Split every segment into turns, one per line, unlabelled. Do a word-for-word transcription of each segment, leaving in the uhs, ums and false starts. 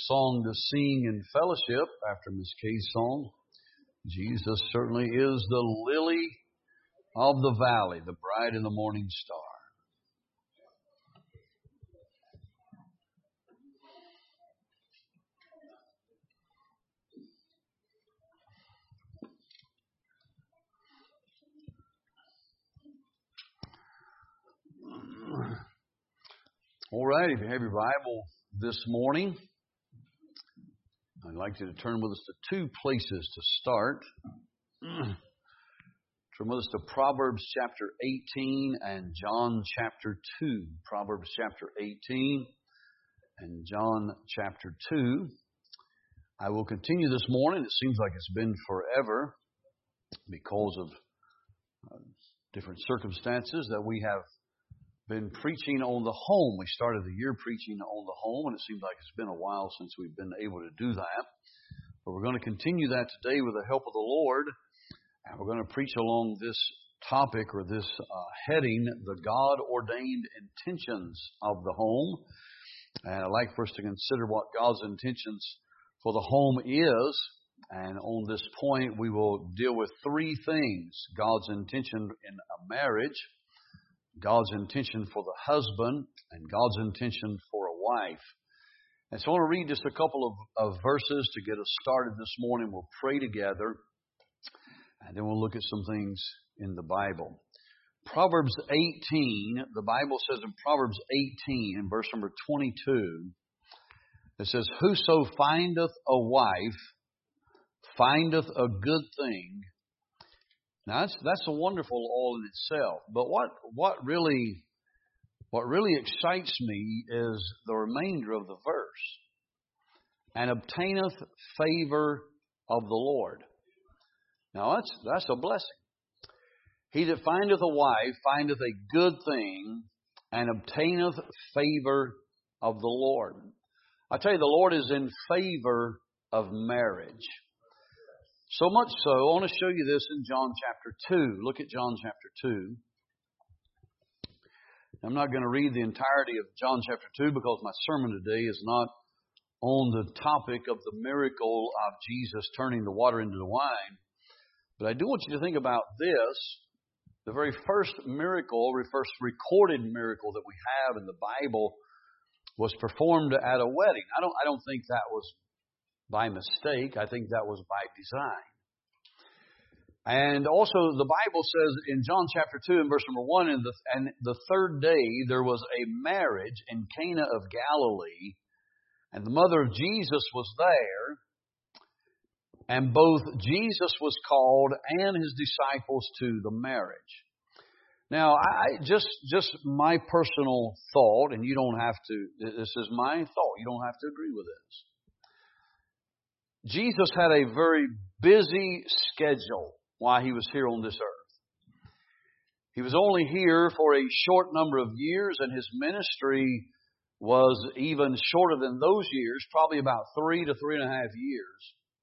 song to sing in fellowship after Miss Kay's song. Jesus certainly is the lily of the valley, the bright and the morning star. All right, if you have your Bible this morning, I'd like you to turn with us to two places to start. Turn with us to Proverbs chapter eighteen and John chapter two. Proverbs chapter eighteen and John chapter two. I will continue this morning. It seems like it's been forever because of uh, different circumstances that we have been preaching on the home. We started the year preaching on the home, and it seems like it's been a while since we've been able to do that. But we're going to continue that today with the help of the Lord, and we're going to preach along this topic or this uh, heading, the God-ordained intentions of the home. And I'd like for us to consider what God's intentions for the home is. And on this point, we will deal with three things: God's intention in a marriage, God's intention for the husband, and God's intention for a wife. And so I want to read just a couple of, of verses to get us started this morning. We'll pray together, and then we'll look at some things in the Bible. Proverbs eighteen, the Bible says in Proverbs eighteen, in verse number twenty-two, it says, "Whoso findeth a wife findeth a good thing." Now that's that's a wonderful all in itself. But what what really what really excites me is the remainder of the verse. "And obtaineth favor of the Lord." Now that's that's a blessing. "He that findeth a wife findeth a good thing, and obtaineth favor of the Lord." I tell you, the Lord is in favor of marriage. So much so, I want to show you this in John chapter two. Look at John chapter two. I'm not going to read the entirety of John chapter two because my sermon today is not on the topic of the miracle of Jesus turning the water into the wine. But I do want you to think about this. The very first miracle, the first recorded miracle that we have in the Bible was performed at a wedding. I don't, I don't think that was by mistake. I think that was by design. And also the Bible says in John chapter two and verse number one, and the, and the third day there was a marriage in Cana of Galilee, and the mother of Jesus was there, and both Jesus was called and his disciples to the marriage. Now, I just just my personal thought, and you don't have to, this is my thought, you don't have to agree with this. Jesus had a very busy schedule while he was here on this earth. He was only here for a short number of years, and his ministry was even shorter than those years, probably about three to three and a half years.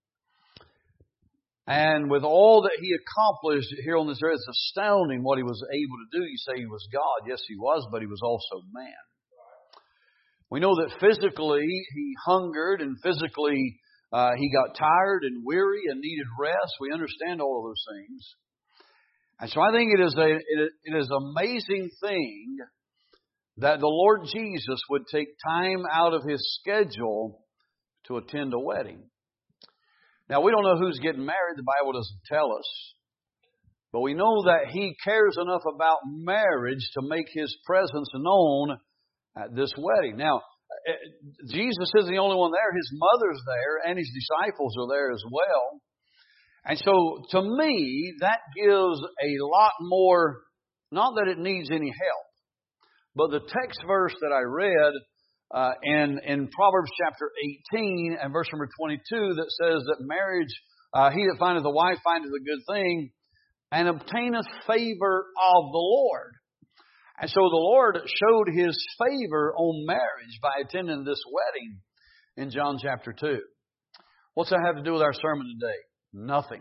And with all that he accomplished here on this earth, it's astounding what he was able to do. You say he was God. Yes, he was, but he was also man. We know that physically he hungered, and physically Uh, he got tired and weary and needed rest. We understand all of those things. And so I think it is a it, it is an amazing thing that the Lord Jesus would take time out of his schedule to attend a wedding. Now, we don't know who's getting married. The Bible doesn't tell us. But we know that he cares enough about marriage to make his presence known at this wedding. Now, Jesus is the only one there. His mother's there, and his disciples are there as well. And so, to me, that gives a lot more, not that it needs any help, but the text verse that I read uh, in, in Proverbs chapter eighteen and verse number twenty-two that says that marriage, uh, he that findeth a wife findeth a good thing, and obtaineth favor of the Lord. And so the Lord showed his favor on marriage by attending this wedding in John chapter two. What's that have to do with our sermon today? Nothing.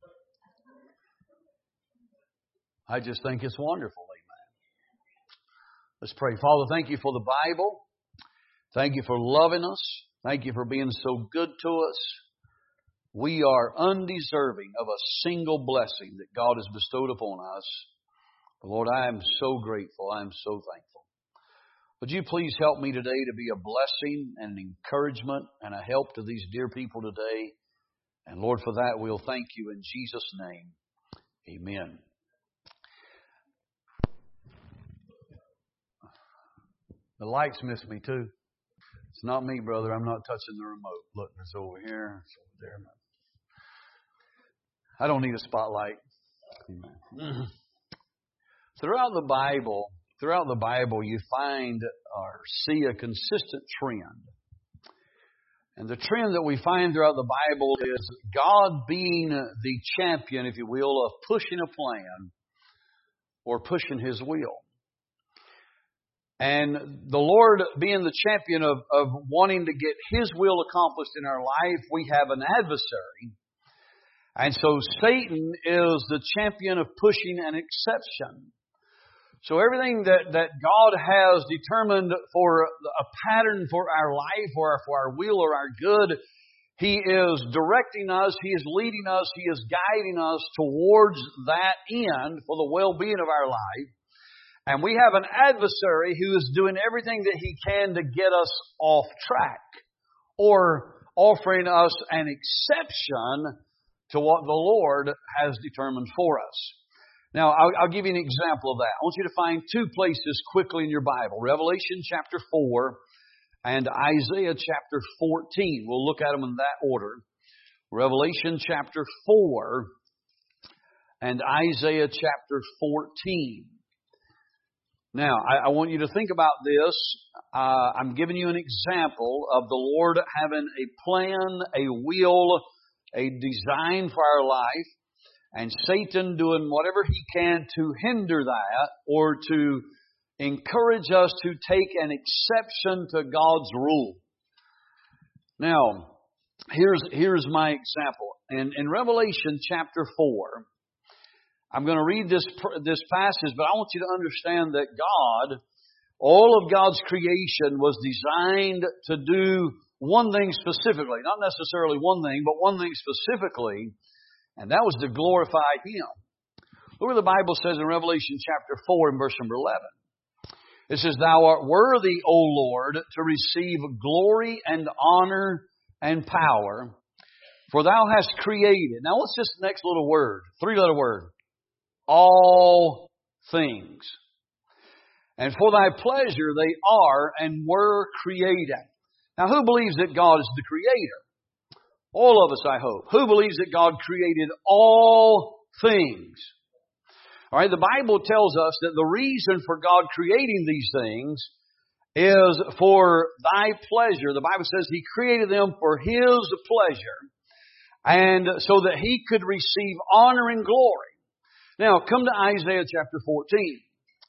I just think it's wonderful. Amen. Let's pray. Father, thank you for the Bible. Thank you for loving us. Thank you for being so good to us. We are undeserving of a single blessing that God has bestowed upon us. Lord, I am so grateful. I am so thankful. Would you please help me today to be a blessing and an encouragement and a help to these dear people today? And Lord, for that we'll thank you in Jesus' name. Amen. The lights miss me too. It's not me, brother. I'm not touching the remote. Look, it's over here. It's over there. I don't need a spotlight. Amen. Throughout the Bible, throughout the Bible, you find or see a consistent trend. And the trend that we find throughout the Bible is God being the champion, if you will, of pushing a plan or pushing His will. And the Lord being the champion of, of wanting to get His will accomplished in our life, we have an adversary. And so Satan is the champion of pushing an exception. So everything that, that God has determined for a pattern for our life or for our will or our good, He is directing us, He is leading us, He is guiding us towards that end for the well-being of our life. And we have an adversary who is doing everything that he can to get us off track or offering us an exception to what the Lord has determined for us. Now, I'll, I'll give you an example of that. I want you to find two places quickly in your Bible. Revelation chapter four and Isaiah chapter fourteen. We'll look at them in that order. Revelation chapter four and Isaiah chapter fourteen. Now, I, I want you to think about this. Uh, I'm giving you an example of the Lord having a plan, a will, a design for our life, and Satan doing whatever he can to hinder that or to encourage us to take an exception to God's rule. Now, here's here's my example. In, in Revelation chapter four, I'm going to read this this passage, but I want you to understand that God, all of God's creation was designed to do one thing specifically. Not necessarily one thing, but one thing specifically, and that was to glorify Him. Look what the Bible says in Revelation chapter four and verse number eleven. It says, "Thou art worthy, O Lord, to receive glory and honor and power, for Thou hast created." Now what's this next little word? Three-letter word. All things. And for Thy pleasure they are and were created. Now who believes that God is the Creator? All of us, I hope. Who believes that God created all things? All right, the Bible tells us that the reason for God creating these things is for Thy pleasure. The Bible says He created them for His pleasure and so that He could receive honor and glory. Now, come to Isaiah chapter fourteen.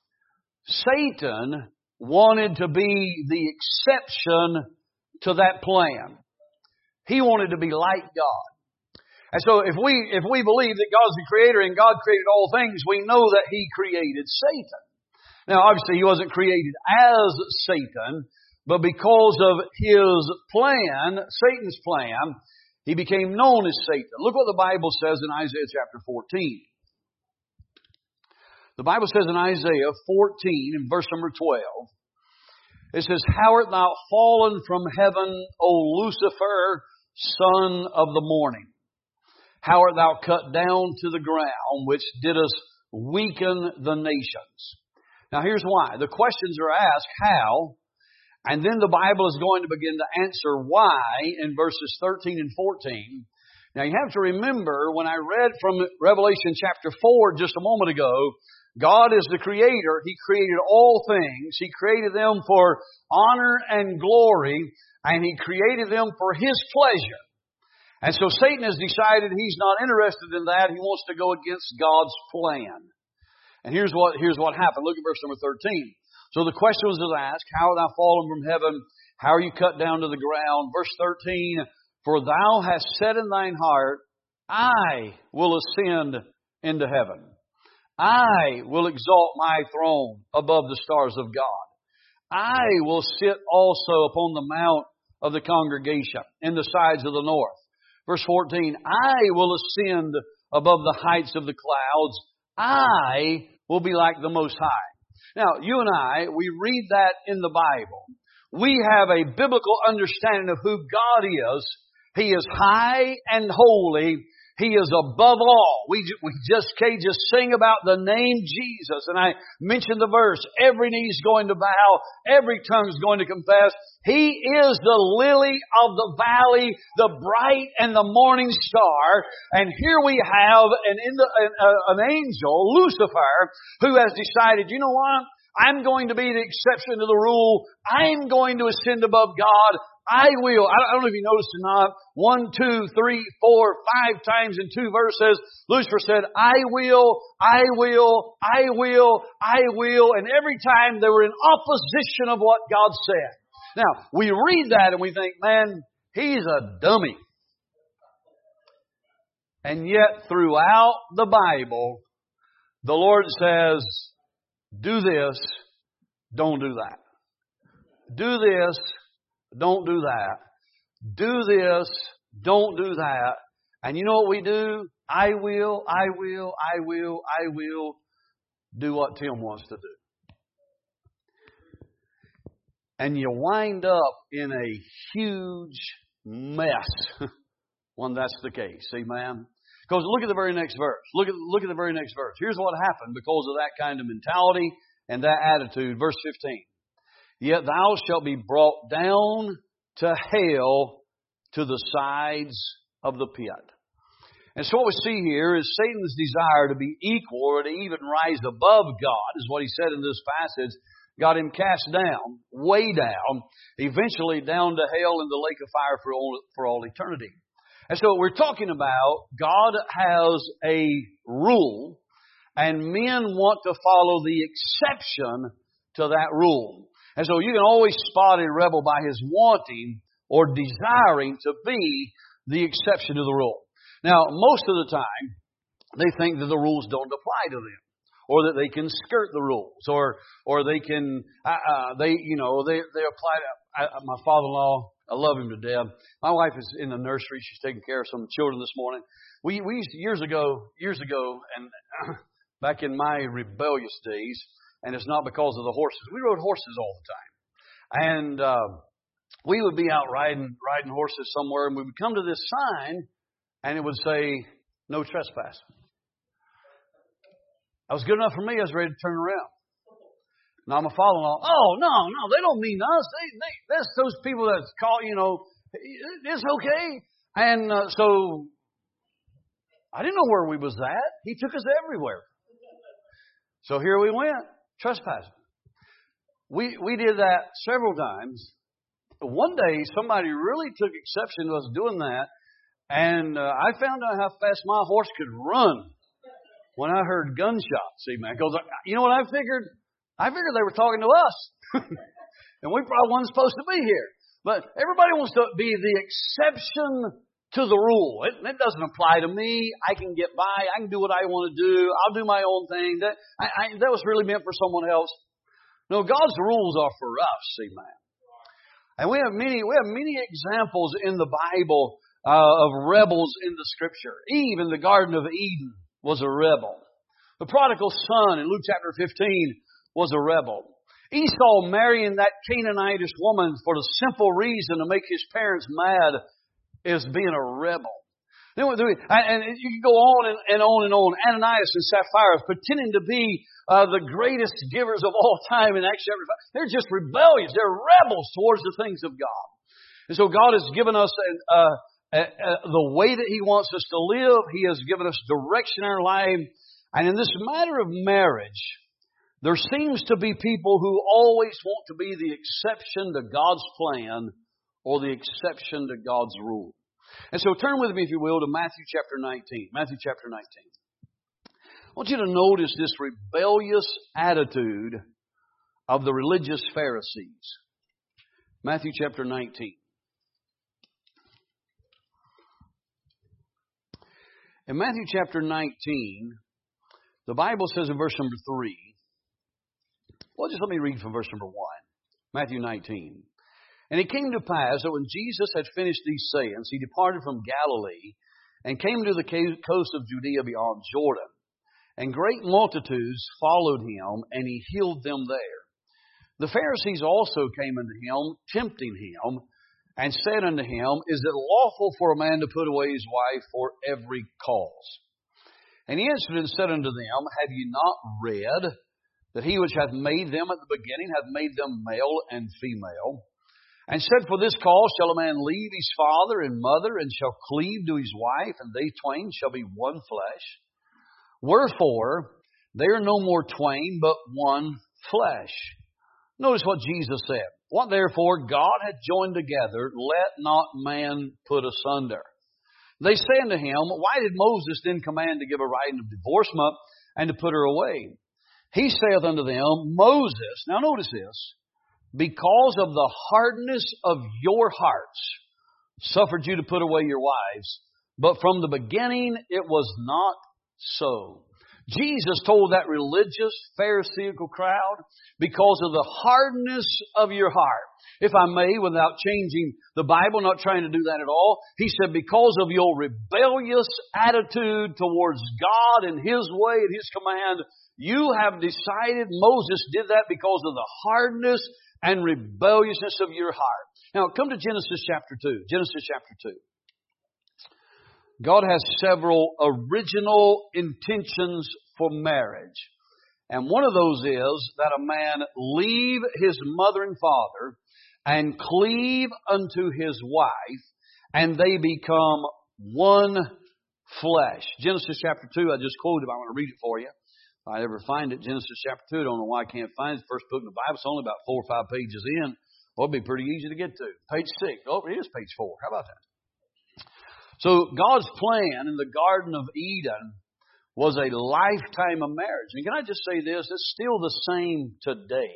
Satan wanted to be the exception to that plan. He wanted to be like God. And so if we if we believe that God's the Creator and God created all things, we know that He created Satan. Now, obviously, He wasn't created as Satan, but because of His plan, Satan's plan, He became known as Satan. Look what the Bible says in Isaiah chapter fourteen. The Bible says in Isaiah fourteen, in verse number twelve, it says, "How art thou fallen from heaven, O Lucifer, son of the morning? How art thou cut down to the ground, which didst weaken the nations?" Now here's why. The questions are asked, how? And then the Bible is going to begin to answer why in verses thirteen and fourteen. Now you have to remember, when I read from Revelation chapter four just a moment ago, God is the Creator. He created all things. He created them for honor and glory, and He created them for His pleasure. And so Satan has decided he's not interested in that. He wants to go against God's plan. And here's what, here's what happened. Look at verse number thirteen. So the question was asked, "How art thou fallen from heaven? How are you cut down to the ground?" Verse thirteen, "For thou hast said in thine heart, I will ascend into heaven. I will exalt my throne above the stars of God. I will sit also upon the mount of the congregation in the sides of the north. Verse fourteen, I will ascend above the heights of the clouds. I will be like the Most High. Now, you and I, we read that in the Bible. We have a biblical understanding of who God is. He is high and holy. He is above all. We, we just can't just sing about the name Jesus. And I mentioned the verse, every knee is going to bow, every tongue is going to confess. He is the lily of the valley, the bright and the morning star. And here we have an, in the, an, uh, an angel, Lucifer, who has decided, you know what? I'm going to be the exception to the rule. I'm going to ascend above God. I will. I don't know if you noticed or not. One, two, three, four, five times in two verses, Lucifer said, I will, I will, I will, I will. And every time they were in opposition of what God said. Now, we read that and we think, man, he's a dummy. And yet, throughout the Bible, the Lord says, do this, don't do that. Do this, don't do that. Do this, don't do that. And you know what we do? I will, I will, I will, I will do what Tim wants to do. And you wind up in a huge mess when that's the case. See, man? Because look at the very next verse. Look at, look at the very next verse. Here's what happened because of that kind of mentality and that attitude. Verse fifteen. Yet thou shalt be brought down to hell to the sides of the pit. And so what we see here is Satan's desire to be equal or to even rise above God, is what he said in this passage, got him cast down, way down, eventually down to hell in the lake of fire for all, for all eternity. And so we're talking about God has a rule and men want to follow the exception to that rule. And so you can always spot a rebel by his wanting or desiring to be the exception to the rule. Now, most of the time, they think that the rules don't apply to them, or that they can skirt the rules, or or they can uh, uh, they you know they they apply to uh, my father-in-law. I love him to death. My wife is in the nursery. She's taking care of some children this morning. We we used to, years ago years ago and back in my rebellious days. And it's not because of the horses. We rode horses all the time. And uh, we would be out riding riding horses somewhere, and we would come to this sign, and it would say, no trespassing. That was good enough for me. I was ready to turn around. Now my father-in-law, oh, no, no, they don't mean us. They, they, that's those people that call, you know, it's okay. And uh, so I didn't know where we was at. He took us everywhere. So here we went. Trespassing. We we did that several times. One day, somebody really took exception to us doing that, and uh, I found out how fast my horse could run when I heard gunshots. See, man, because you know what I figured? I figured they were talking to us, and we probably weren't supposed to be here. But everybody wants to be the exception to the rule. It, it doesn't apply to me. I can get by. I can do what I want to do. I'll do my own thing. That I, I, that was really meant for someone else. No, God's rules are for us, see, man. And we have many, we have many examples in the Bible uh, of rebels in the Scripture. Eve in the Garden of Eden was a rebel. The prodigal son in Luke chapter fifteen was a rebel. Esau marrying that Canaanitish woman for the simple reason to make his parents mad is being a rebel. And you can go on and on and on. Ananias and Sapphira pretending to be uh, the greatest givers of all time in Acts chapter five. They're just rebellious. They're rebels towards the things of God. And so God has given us uh, uh, uh, the way that He wants us to live. He has given us direction in our life. And in this matter of marriage, there seems to be people who always want to be the exception to God's plan or the exception to God's rule. And so turn with me, if you will, to Matthew chapter nineteen. Matthew chapter nineteen. I want you to notice this rebellious attitude of the religious Pharisees. Matthew chapter nineteen. In Matthew chapter nineteen, the Bible says in verse number three, well, just let me read from verse number one. Matthew nineteen. And it came to pass that when Jesus had finished these sayings, he departed from Galilee and came to the coast of Judea beyond Jordan. And great multitudes followed him, and he healed them there. The Pharisees also came unto him, tempting him, and said unto him, Is it lawful for a man to put away his wife for every cause? And he answered and said unto them, Have ye not read that he which hath made them at the beginning hath made them male and female? And said, For this cause shall a man leave his father and mother, and shall cleave to his wife, and they twain shall be one flesh. Wherefore, they are no more twain, but one flesh. Notice what Jesus said. What therefore God hath joined together, let not man put asunder. They say unto him, Why did Moses then command to give a writing of divorcement and to put her away? He saith unto them, Moses, now notice this, because of the hardness of your hearts, suffered you to put away your wives, but from the beginning it was not so. Jesus told that religious Pharisaical crowd, because of the hardness of your heart. If I may, without changing the Bible, not trying to do that at all, he said, because of your rebellious attitude towards God and His way and His command, you have decided, Moses did that because of the hardness and rebelliousness of your heart. Now, come to Genesis chapter two. Genesis chapter two. God has several original intentions for marriage. And one of those is that a man leave his mother and father and cleave unto his wife, and they become one flesh. Genesis chapter two, I just quoted, but I want to read it for you. If I ever find it, Genesis chapter two, I don't know why I can't find it. First book in the Bible, it's only about four or five pages in. Well, it'd be pretty easy to get to. Page six. Oh, it is page four. How about that? So God's plan in the Garden of Eden was a lifetime of marriage. And can I just say this? It's still the same today.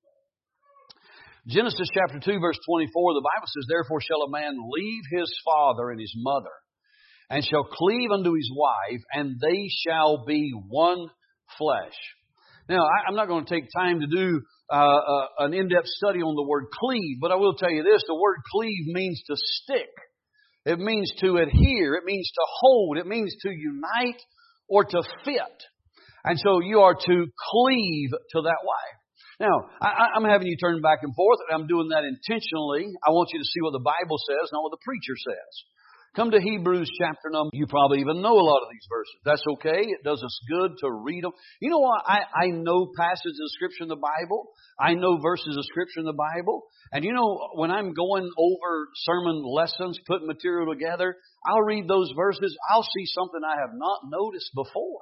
Genesis chapter two, verse twenty-four, the Bible says, Therefore shall a man leave his father and his mother, and shall cleave unto his wife, and they shall be one flesh. Now, I, I'm not going to take time to do uh, uh, an in-depth study on the word cleave, but I will tell you this. The word cleave means to stick. It means to adhere. It means to hold. It means to unite or to fit. And so you are to cleave to that wife. Now, I, I'm having you turn back and forth, and I'm doing that intentionally. I want you to see what the Bible says, not what the preacher says. Come to Hebrews chapter number. You probably even know a lot of these verses. That's okay. It does us good to read them. You know what? I, I know passages of Scripture in the Bible. I know verses of Scripture in the Bible. And you know, when I'm going over sermon lessons, putting material together, I'll read those verses. I'll see something I have not noticed before.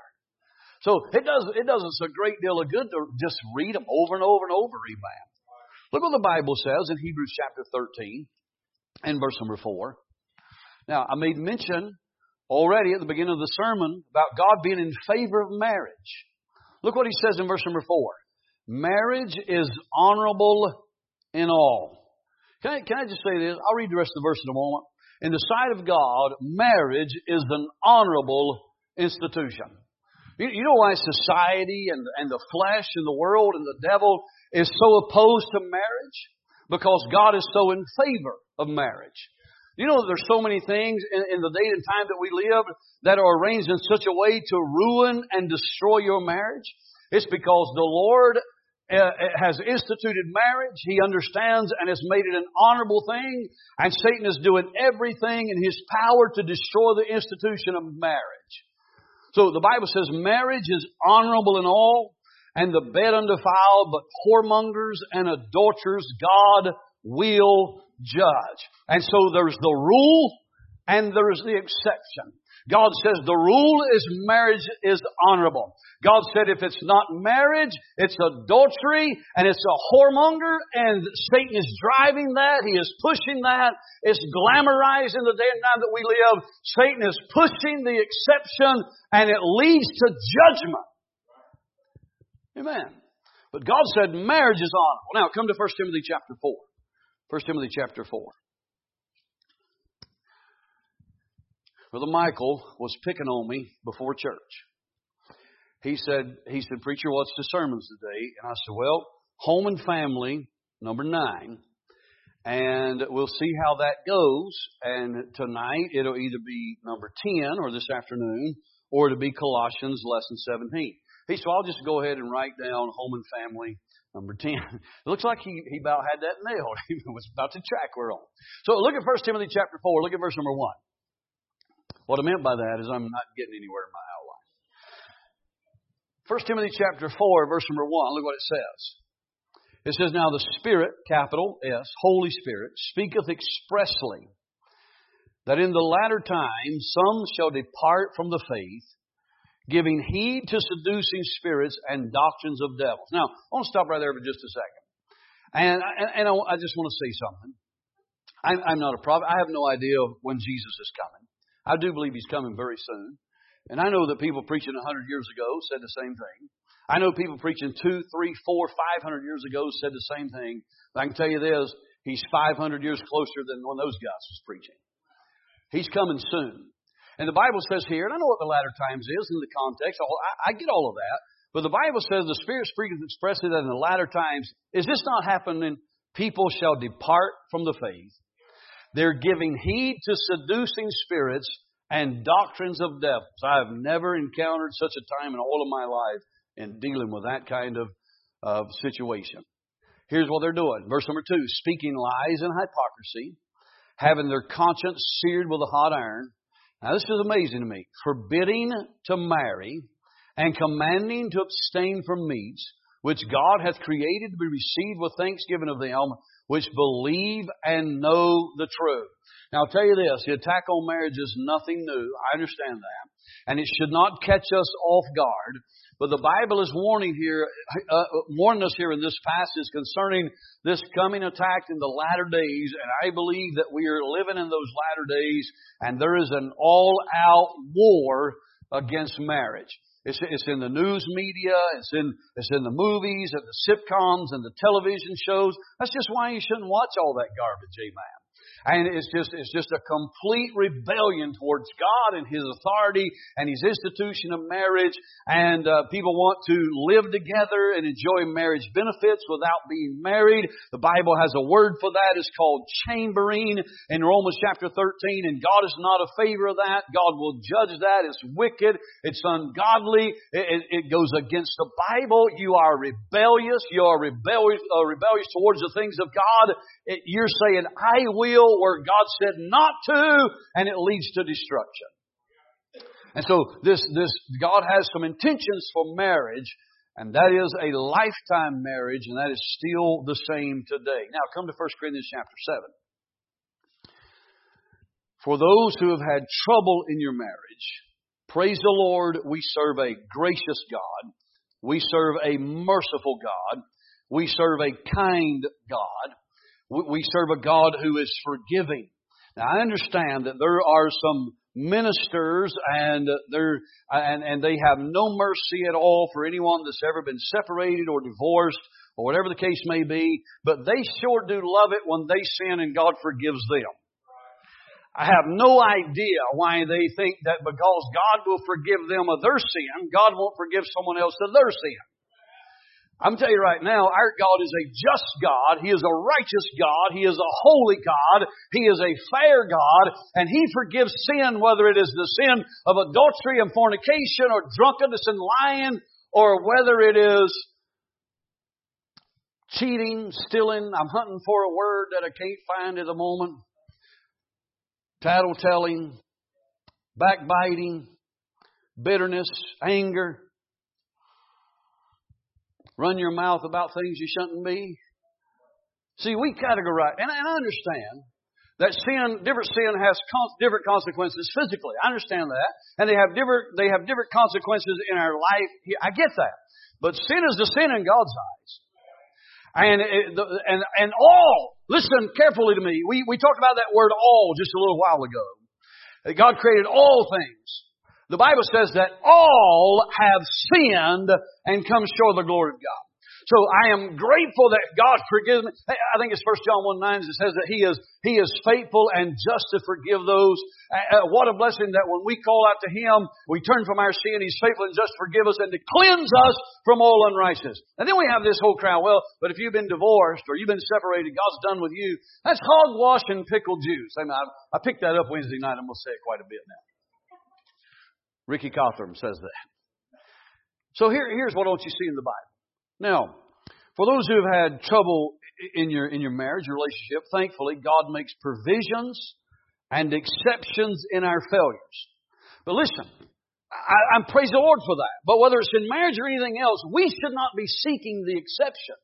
So it does, it does us a great deal of good to just read them over and over and over, amen. Look what the Bible says in Hebrews chapter thirteen and verse number four. Now, I made mention already at the beginning of the sermon about God being in favor of marriage. Look what he says in verse number four. Marriage is honorable in all. Can I, can I just say this? I'll read the rest of the verse in a moment. In the sight of God, marriage is an honorable institution. You, you know why society and, and the flesh and the world and the devil is so opposed to marriage? Because God is so in favor of marriage. You know, there's so many things in, in the day and time that we live that are arranged in such a way to ruin and destroy your marriage. It's because the Lord uh, has instituted marriage. He understands and has made it an honorable thing. And Satan is doing everything in his power to destroy the institution of marriage. So the Bible says marriage is honorable in all, and the bed undefiled, but whoremongers and adulterers God will judge. And so there's the rule and there's the exception. God says the rule is marriage is honorable. God said if it's not marriage, it's adultery and it's a whoremonger, and Satan is driving that. He is pushing that. It's glamorized in the day and time that we live. Satan is pushing the exception, and it leads to judgment. Amen. But God said marriage is honorable. Now come to First Timothy chapter four. First Timothy chapter four. Brother Michael was picking on me before church. He said, he said, Preacher, what's the sermons today? And I said, well, home and family, number nine, And we'll see how that goes. And tonight it'll either be number ten or this afternoon, or it'll be Colossians lesson seventeen. Hey, so I'll just go ahead and write down home and family number ten. It looks like he, he about had that nailed. He was about to track we're on. So look at First Timothy chapter four. Look at verse number one. What I meant by that is I'm not getting anywhere in my outline. First Timothy chapter four, verse number one. Look what it says. It says, now the Spirit, capital S, Holy Spirit, speaketh expressly that in the latter times some shall depart from the faith, giving heed to seducing spirits and doctrines of devils. Now, I want to stop right there for just a second. And, and, and I, I just want to say something. I'm, I'm not a prophet. I have no idea when Jesus is coming. I do believe He's coming very soon. And I know that people preaching a hundred years ago said the same thing. I know people preaching two, three, four, five hundred years ago said the same thing. But I can tell you this, He's five hundred years closer than when those guys was preaching. He's coming soon. And the Bible says here, and I know what the latter times is in the context. I, I get all of that. But the Bible says the Spirit speaketh expressly that in the latter times, is this not happening? People shall depart from the faith. They're giving heed to seducing spirits and doctrines of devils. I have never encountered such a time in all of my life in dealing with that kind of, of situation. Here's what they're doing. Verse number two, speaking lies and hypocrisy, having their conscience seared with a hot iron. Now this is amazing to me. Forbidding to marry and commanding to abstain from meats, which God hath created to be received with thanksgiving of them which believe and know the truth. Now I'll tell you this, the attack on marriage is nothing new. I understand that. And it should not catch us off guard. But the Bible is warning here, uh, warning us here in this passage concerning this coming attack in the latter days. And I believe that we are living in those latter days, and there is an all-out war against marriage. It's, it's in the news media, it's in, it's in the movies, and the sitcoms, and the television shows. That's just why you shouldn't watch all that garbage, amen. And it's just, it's just a complete rebellion towards God and His authority and His institution of marriage. And uh, people want to live together and enjoy marriage benefits without being married. The Bible has a word for that. It's called chambering in Romans chapter thirteen. And God is not a favor of that. God will judge that. It's wicked. It's ungodly. It, it, it goes against the Bible. You are rebellious. You are rebellious, uh, rebellious towards the things of God. It, you're saying, I will, where God said not to, and it leads to destruction. And so this, this, God has some intentions for marriage, and that is a lifetime marriage, and that is still the same today. Now come to First Corinthians chapter seven. For those who have had trouble in your marriage, praise the Lord, we serve a gracious God. We serve a merciful God. We serve a kind God. We serve a God who is forgiving. Now, I understand that there are some ministers and they're, and, and they have no mercy at all for anyone that's ever been separated or divorced or whatever the case may be. But they sure do love it when they sin and God forgives them. I have no idea why they think that because God will forgive them of their sin, God won't forgive someone else of their sin. I'm telling you right now, our God is a just God. He is a righteous God. He is a holy God. He is a fair God. And He forgives sin, whether it is the sin of adultery and fornication or drunkenness and lying, or whether it is cheating, stealing. I'm hunting for a word that I can't find at the moment. Tattletelling, backbiting, bitterness, anger. Run your mouth about things you shouldn't be. See, we categorize, and I understand that sin, different sin has con- different consequences physically. I understand that, and they have different they have different consequences in our life. I get that, but sin is the sin in God's eyes, and it, the, and and all. Listen carefully to me. We we talked about that word "all" just a little while ago. That God created all things. The Bible says that all have sinned and come short of the glory of God. So I am grateful that God forgives me. I think it's First John one nine that says that He is He is faithful and just to forgive those. Uh, what a blessing that when we call out to Him, we turn from our sin, He's faithful and just to forgive us and to cleanse us from all unrighteousness. And then we have this whole crowd, well, but if you've been divorced or you've been separated, God's done with you. That's hogwash and pickled Jews. I mean, I, I picked that up Wednesday night. I'm going to say it quite a bit now. Ricky Cawthorn says that. So here, here's what I want you to see in the Bible. Now, for those who have had trouble in your in your marriage, your relationship, thankfully, God makes provisions and exceptions in our failures. But listen, I, I praise the Lord for that. But whether it's in marriage or anything else, we should not be seeking the exception.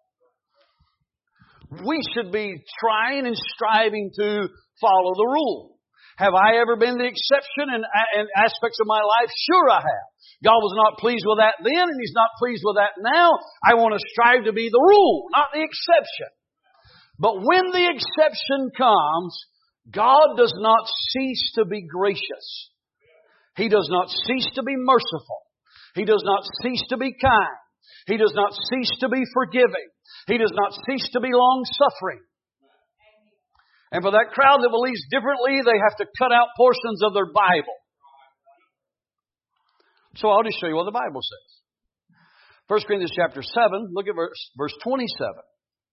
We should be trying and striving to follow the rule. Have I ever been the exception in, in aspects of my life? Sure I have. God was not pleased with that then, and He's not pleased with that now. I want to strive to be the rule, not the exception. But when the exception comes, God does not cease to be gracious. He does not cease to be merciful. He does not cease to be kind. He does not cease to be forgiving. He does not cease to be long-suffering. And for that crowd that believes differently, they have to cut out portions of their Bible. So I'll just show you what the Bible says. First Corinthians chapter seven, look at verse, verse twenty-seven.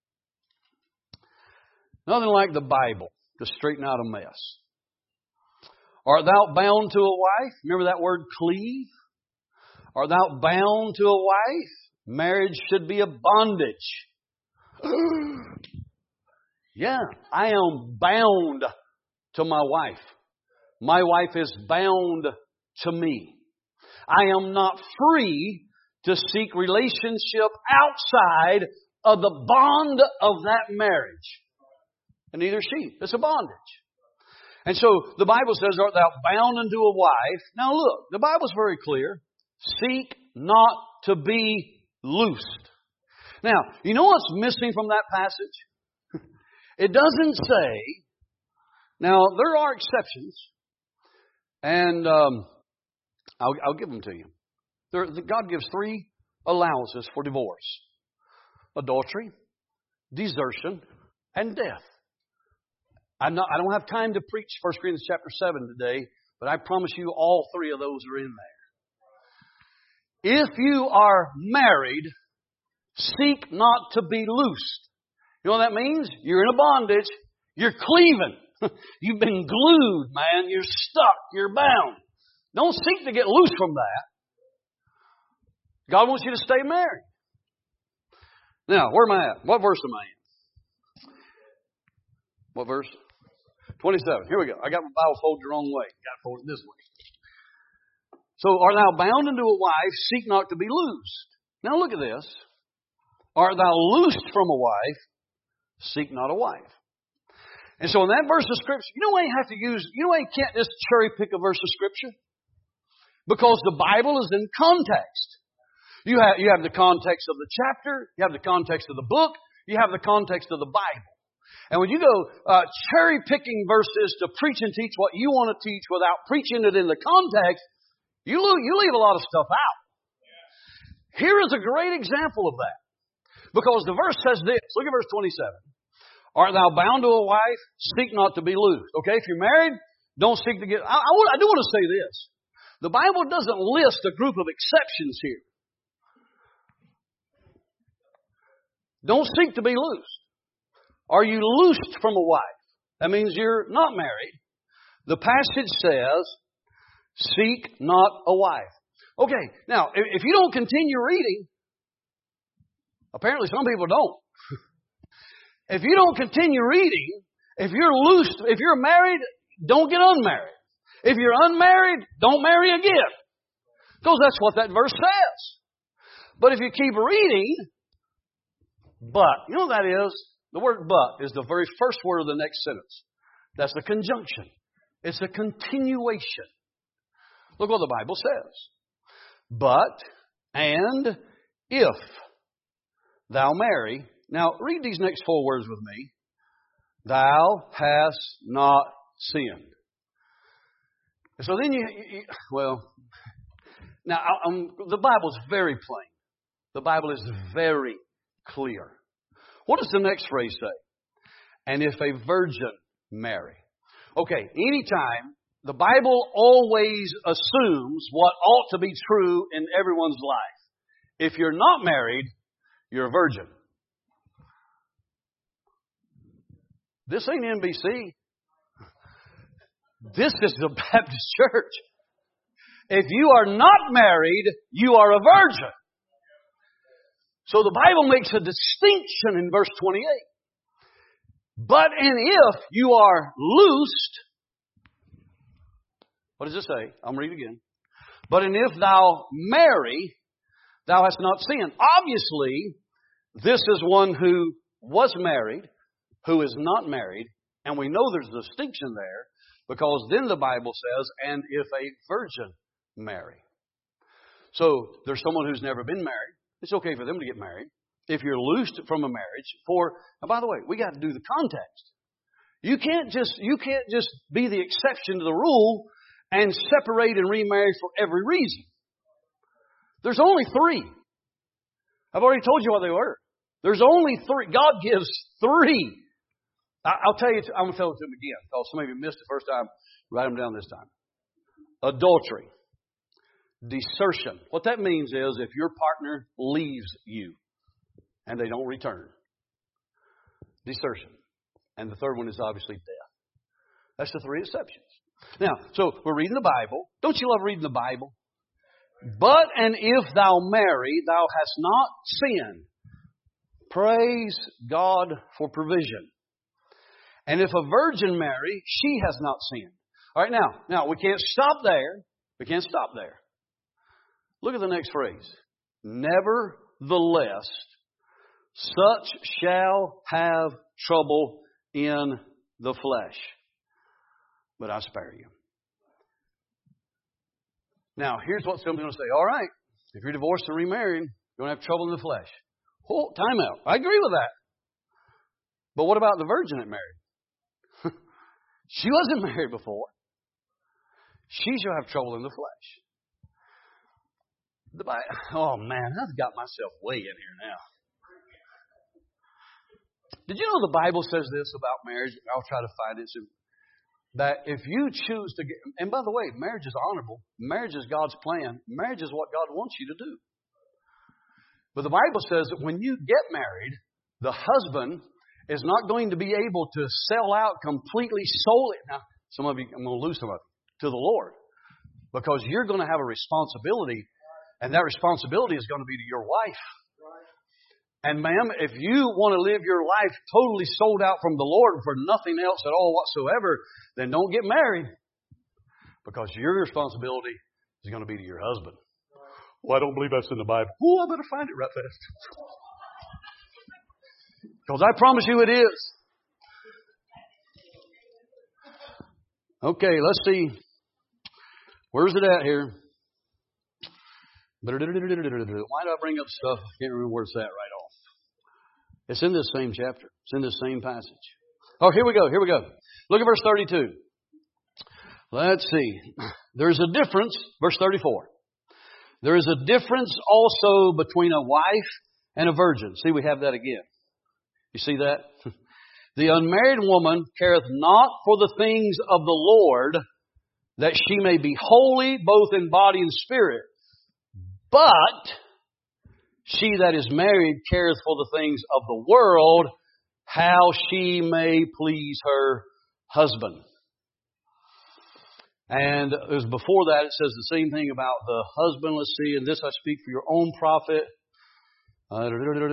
Nothing like the Bible to straighten out a mess. Art thou bound to a wife? Remember that word cleave? Art thou bound to a wife? Marriage should be a bondage. Yeah, I am bound to my wife. My wife is bound to me. I am not free to seek relationship outside of the bond of that marriage. And neither she. It's a bondage. And so the Bible says, art thou bound unto a wife? Now look, the Bible's very clear. Seek not to be loosed. Now, you know what's missing from that passage? It doesn't say, now there are exceptions, and um, I'll, I'll give them to you. There, God gives three allowances for divorce. Adultery, desertion, and death. I'm not, I don't have time to preach First Corinthians chapter seven today, but I promise you all three of those are in there. If you are married, seek not to be loosed. You know what that means? You're in a bondage. You're cleaving. You've been glued, man. You're stuck. You're bound. Don't seek to get loose from that. God wants you to stay married. Now, where am I at? What verse am I in? What verse? twenty-seven. Here we go. I got my Bible folded the wrong way. Got to fold it this way. So, art thou bound unto a wife? Seek not to be loosed. Now look at this. Art thou loosed from a wife? Seek not a wife. And so in that verse of Scripture, you know why you have to use, you know why you can't just cherry pick a verse of Scripture? Because the Bible is in context. You have, you have the context of the chapter, you have the context of the book, you have the context of the Bible. And when you go uh, cherry picking verses to preach and teach what you want to teach without preaching it in the context, you, lo- you leave a lot of stuff out. Here is a great example of that. Because the verse says this. Look at verse twenty-seven. Art thou bound to a wife? Seek not to be loosed. Okay, if you're married, don't seek to get... I, I, I do want to say this. The Bible doesn't list a group of exceptions here. Don't seek to be loosed. Are you loosed from a wife? That means you're not married. The passage says, seek not a wife. Okay, now, if, if you don't continue reading, apparently some people don't. If you don't continue reading, if you're loosed, if you're married, don't get unmarried. If you're unmarried, don't marry again. Because that's what that verse says. But if you keep reading, but, you know what that is? The word but is the very first word of the next sentence. That's a conjunction. It's a continuation. Look what the Bible says. But, and, if thou marry. Now, read these next four words with me. Thou hast not sinned. So then you, you well, now I'm, the Bible's very plain. The Bible is very clear. What does the next phrase say? And if a virgin marry. Okay, anytime, the Bible always assumes what ought to be true in everyone's life. If you're not married, you're a virgin. This ain't N B C. This is the Baptist Church. If you are not married, you are a virgin. So the Bible makes a distinction in verse twenty-eight. But and if you are loosed, what does it say? I'm reading again. But and if thou marry, thou hast not sinned. Obviously, this is one who was married, who is not married, and we know there's a distinction there, because then the Bible says, and if a virgin marry. So there's someone who's never been married. It's okay for them to get married. If you're loosed from a marriage for, and by the way, we got to do the context. You can't just, you can't just be the exception to the rule and separate and remarry for every reason. There's only three. I've already told you what they were. There's only three. God gives three. I'll tell you, I'm going to tell it to them again, because some of you missed the first time. Write them down this time. Adultery. Desertion. What that means is if your partner leaves you and they don't return. Desertion. And the third one is obviously death. That's the three exceptions. Now, so we're reading the Bible. Don't you love reading the Bible? But and if thou marry, thou hast not sinned. Praise God for provision. And if a virgin marry, she has not sinned. All right, now, now we can't stop there. We can't stop there. Look at the next phrase. Nevertheless, such shall have trouble in the flesh, but I spare you. Now, here's what somebody's going to say. All right, if you're divorced and remarried, you're going to have trouble in the flesh. Oh, time out. I agree with that. But what about the virgin that married? She wasn't married before. She shall have trouble in the flesh. The Bible, oh man, I've got myself way in here now. Did you know the Bible says this about marriage? I'll try to find it. That if you choose to get, and by the way, marriage is honorable. Marriage is God's plan. Marriage is what God wants you to do. But the Bible says that when you get married, the husband is not going to be able to sell out completely solely. Now, some of you, I'm going to lose some of you, to the Lord. Because you're going to have a responsibility, and that responsibility is going to be to your wife. And ma'am, if you want to live your life totally sold out from the Lord for nothing else at all whatsoever, then don't get married. Because your responsibility is going to be to your husband. Well, I don't believe that's in the Bible. Oh, I better find it right fast. Because I promise you it is. Okay, let's see. Where's it at here? Why do I bring up stuff? I can't remember where it's at right off. It's in this same chapter. It's in this same passage. Oh, here we go. Here we go. Look at verse thirty-two. Let's see. There's a difference. Verse thirty-four. There is a difference also between a wife and a virgin. See, we have that again. You see that? The unmarried woman careth not for the things of the Lord, that she may be holy both in body and spirit. But she that is married careth for the things of the world, how she may please her husband. And it was before that, it says the same thing about the husband. Let's see, and this I speak for your own profit. Uh,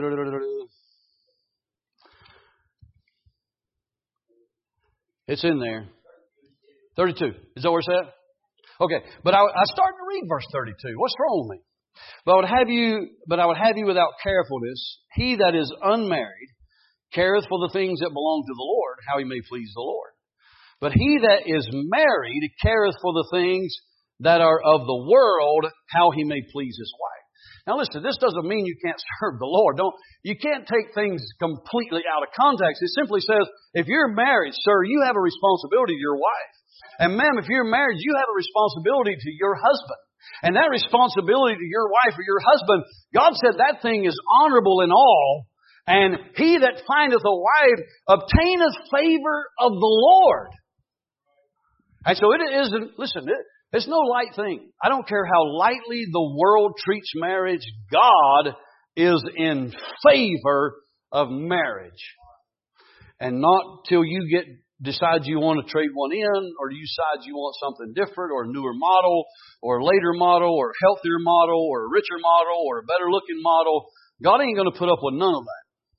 it's in there. thirty-two. Is that where it's at? Okay. But I, I started to read verse thirty-two. What's wrong with me? But I would have you, but I would have you without carefulness. He that is unmarried careth for the things that belong to the Lord, how he may please the Lord. But he that is married careth for the things that are of the world, how he may please his wife. Now listen, this doesn't mean you can't serve the Lord. Don't, you can't take things completely out of context. It simply says, if you're married, sir, you have a responsibility to your wife. And ma'am, if you're married, you have a responsibility to your husband. And that responsibility to your wife or your husband, God said that thing is honorable in all. And he that findeth a wife obtaineth favor of the Lord. And so it isn't, listen, it, it's no light thing. I don't care how lightly the world treats marriage. God is in favor of marriage. And not till you get decide you want to trade one in, or you decide you want something different, or a newer model, or a later model, or a healthier model, or a richer model, or a better looking model. God ain't going to put up with none of that.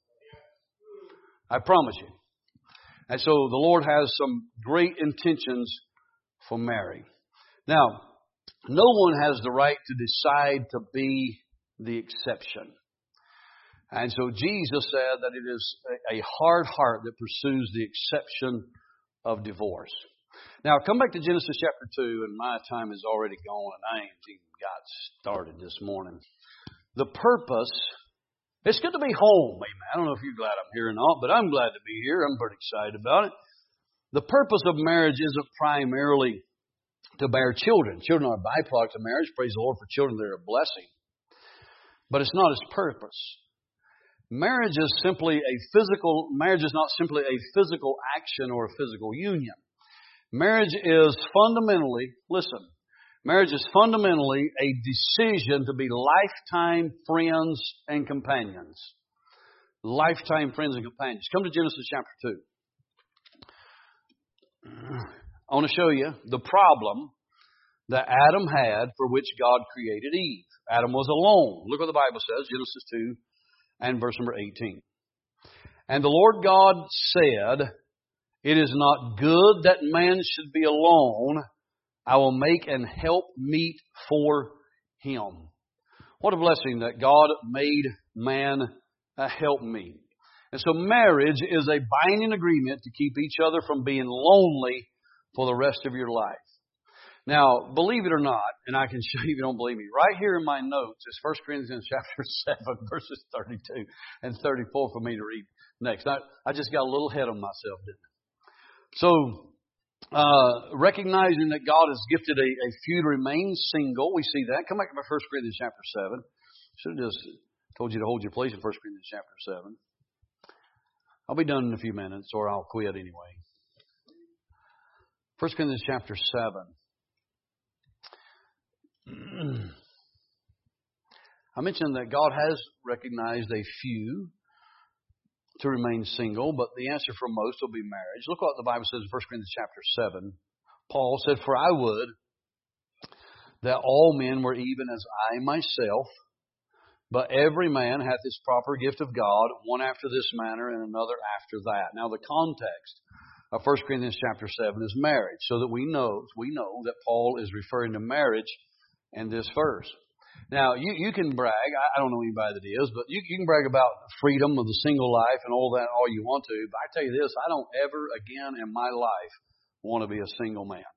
I promise you. And so the Lord has some great intentions for Mary. Now, no one has the right to decide to be the exception. And so Jesus said that it is a hard heart that pursues the exception of divorce. Now, come back to Genesis chapter two, and my time is already gone, and I ain't even got started this morning. The purpose, it's good to be home, amen. I don't know if you're glad I'm here or not, but I'm glad to be here. I'm pretty excited about it. The purpose of marriage isn't primarily to bear children. Children are a byproduct of marriage. Praise the Lord for children. They're a blessing. But it's not its purpose. Marriage is simply a physical, marriage is not simply a physical action or a physical union. Marriage is fundamentally, listen, marriage is fundamentally a decision to be lifetime friends and companions. Lifetime friends and companions. Come to Genesis chapter two. I want to show you the problem that Adam had for which God created Eve. Adam was alone. Look what the Bible says, Genesis two and verse number eighteen. And the Lord God said, it is not good that man should be alone. I will make an help meet for him. What a blessing that God made man a helpmeet. And so marriage is a binding agreement to keep each other from being lonely for the rest of your life. Now, believe it or not, and I can show you if you don't believe me, right here in my notes is First Corinthians chapter seven, verses thirty-two and thirty-four for me to read next. I, I just got a little ahead of myself, didn't I? So, uh, recognizing that God has gifted a, a few to remain single, we see that. Come back to First Corinthians chapter seven. Should have just told you to hold your place in First Corinthians chapter seven. I'll be done in a few minutes, or I'll quit anyway. First Corinthians chapter seven. I mentioned that God has recognized a few to remain single, but the answer for most will be marriage. Look what the Bible says in First Corinthians chapter seven. Paul said, for I would that all men were even as I myself, but every man hath his proper gift of God, one after this manner and another after that. Now the context of First Corinthians chapter seven is marriage, so that we know, we know that Paul is referring to marriage in this verse. Now, you, you can brag, I, I don't know anybody that is, but you, you can brag about freedom of the single life and all that all you want to, but I tell you this, I don't ever again in my life want to be a single man.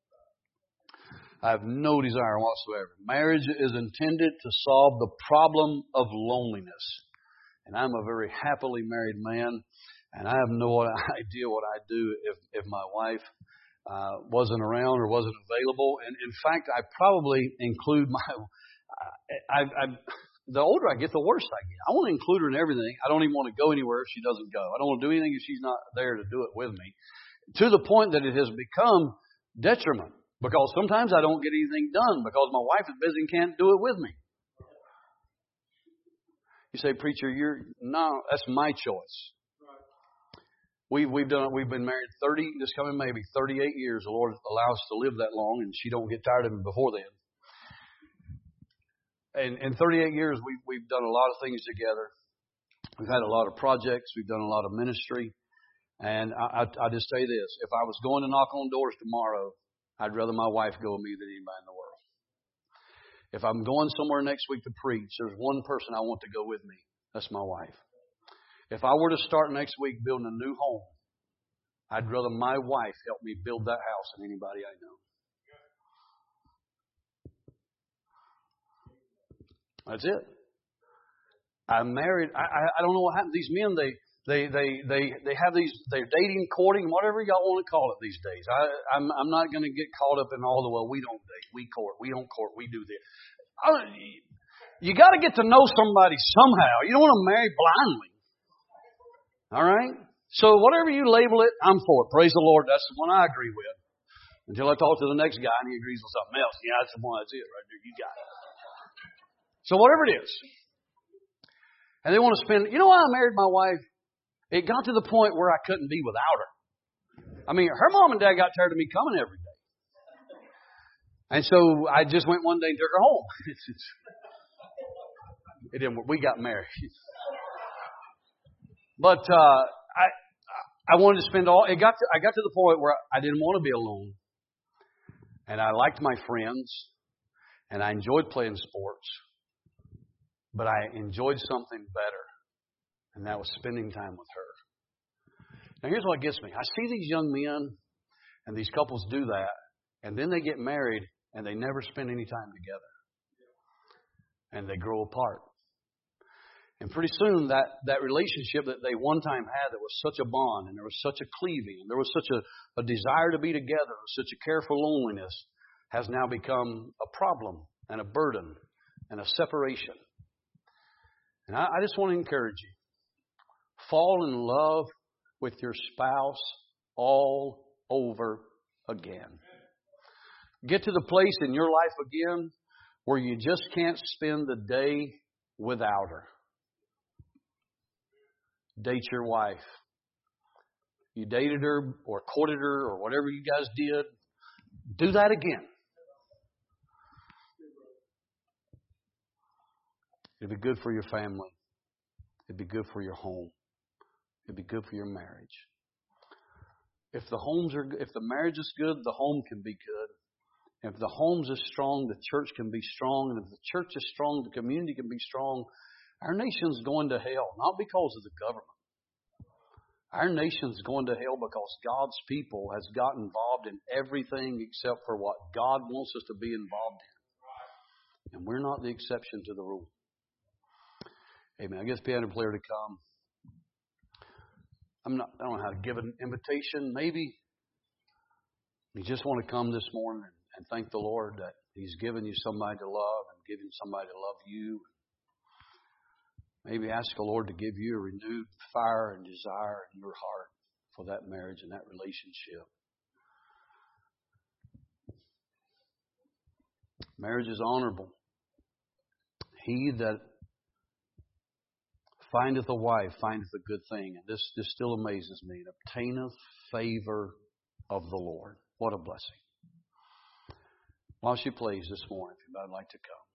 I have no desire whatsoever. Marriage is intended to solve the problem of loneliness. And I'm a very happily married man, and I have no idea what I'd do if, if my wife uh, wasn't around or wasn't available. And in fact, I probably include my... I, I, the older I get, the worse I get. I want to include her in everything. I don't even want to go anywhere if she doesn't go. I don't want to do anything if she's not there to do it with me. To the point that it has become detriment. Because sometimes I don't get anything done because my wife is busy and can't do it with me. You say, preacher, you're no, that's my choice. We we've done we've been married thirty, this coming maybe thirty-eight years. The Lord allows us to live that long, and she don't get tired of me before then. And in thirty-eight years, we've we've done a lot of things together. We've had a lot of projects. We've done a lot of ministry. And I, I, I just say this: if I was going to knock on doors tomorrow, I'd rather my wife go with me than anybody in the world. If I'm going somewhere next week to preach, there's one person I want to go with me. That's my wife. If I were to start next week building a new home, I'd rather my wife help me build that house than anybody I know. That's it. I'm married. I, I, I don't know what happened. These men, they... They they they they have these, they're dating, courting, whatever y'all want to call it these days. I, I'm I'm not going to get caught up in all the, well, we don't date. we court. We don't court. We do this. You got to get to know somebody somehow. You don't want to marry blindly. All right? So whatever you label it, I'm for it. Praise the Lord. That's the one I agree with. Until I talk to the next guy and he agrees with something else. Yeah, that's the one. That's it right there. You got it. So whatever it is. And they want to spend... You know why I married my wife? It got to the point where I couldn't be without her. I mean, her mom and dad got tired of me coming every day. And so I just went one day and took her home. It's, it's, it didn't work. We got married. But uh, I I wanted to spend all... It got to, I got to the point where I didn't want to be alone. And I liked my friends. And I enjoyed playing sports. But I enjoyed something better. And that was spending time with her. Now here's what gets me. I see these young men and these couples do that. And then they get married and they never spend any time together. And they grow apart. And pretty soon that, that relationship that they one time had, there was such a bond and there was such a cleaving and there was such a, a desire to be together, such a care for loneliness, has now become a problem and a burden and a separation. And I, I just want to encourage you. Fall in love with your spouse all over again. Get to the place in your life again where you just can't spend the day without her. Date your wife. You dated her or courted her or whatever you guys did. Do that again. It'd be good for your family. It'd be good for your home. It'd be good for your marriage. If the homes are, if the marriage is good, the home can be good. If the homes are strong, the church can be strong. And if the church is strong, the community can be strong. Our nation's going to hell, not because of the government. Our nation's going to hell because God's people has got involved in everything except for what God wants us to be involved in. And we're not the exception to the rule. Amen. I guess piano player to come. I'm not, I don't know how to give an invitation. Maybe you just want to come this morning and, and thank the Lord that He's given you somebody to love and given somebody to love you. Maybe ask the Lord to give you a renewed fire and desire in your heart for that marriage and that relationship. Marriage is honorable. He that findeth a wife findeth a good thing. And this, this still amazes me. And obtaineth favor of the Lord. What a blessing. While she plays this morning, if you'd like to come.